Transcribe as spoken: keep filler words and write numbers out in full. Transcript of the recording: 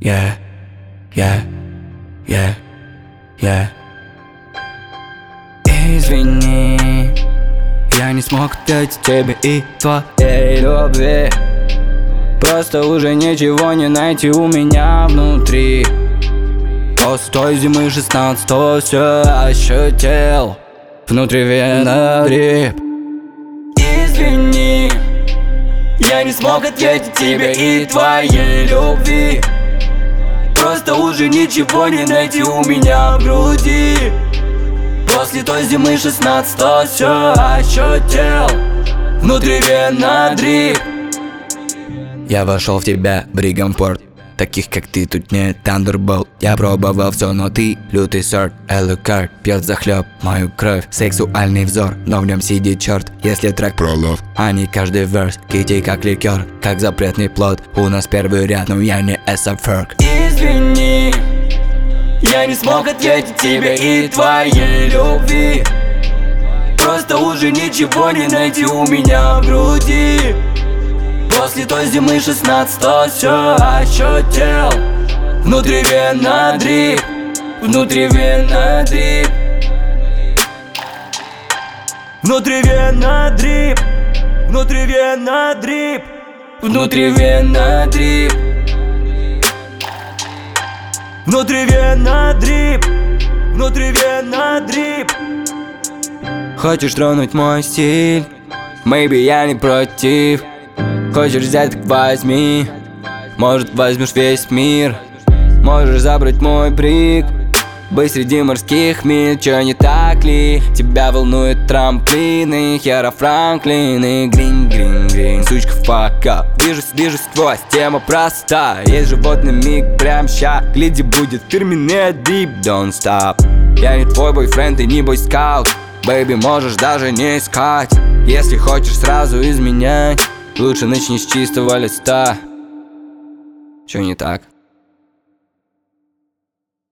yeah, yeah, yeah, yeah. Извини, я не смог ответить тебе и твоей любви. Просто уже ничего не найти у меня внутри. После той зимы шестнадцатого все ощутил. Внутри вена дрип. Извини, я не смог ответить тебе и твоей любви. Просто уже ничего не найти у меня в груди. После той зимы шестнадцатого все ощутил. Внутри вена дрип. Я вошел в тебя, Бригампорт. Таких как ты тут нет, Thunderbolt. Я пробовал все, но ты лютый сорт. Элукард пьет захлеб мою кровь. Сексуальный взор, но в нем сидит черт. Если трек про лов, а не каждый верс. Кити как ликер, как запретный плод. У нас первый ряд, но я не эсэферк. Извини, я не смог ответить тебе и твоей любви. Просто уже ничего не найти у меня в груди. После той зимы шестнадцатого все ощутил. Внутри вена дрип. Внутри вена дрип. Внутри вена дрип. Внутри вена дрип. Внутри вена дрип. Внутри вена дрип. Внутри вена дрип. Хочешь тронуть мой стиль? Maybe я не против. Хочешь взять, так возьми. Может, возьмешь весь мир. Можешь забрать мой брик. Быть среди морских миль, чё не так ли? Тебя волнуют трамплины, Хера Франклин и грин, грин, грин. Сучка, fuck up. Движусь, движусь сквозь, тема проста. Есть животный миг, прям ща. Гляди, будет фирменный дип, don't stop. Я не твой бойфренд и не бойскаут. Бэйби, можешь даже не искать. Если хочешь сразу изменять, лучше начни с чистого листа. Чё не так?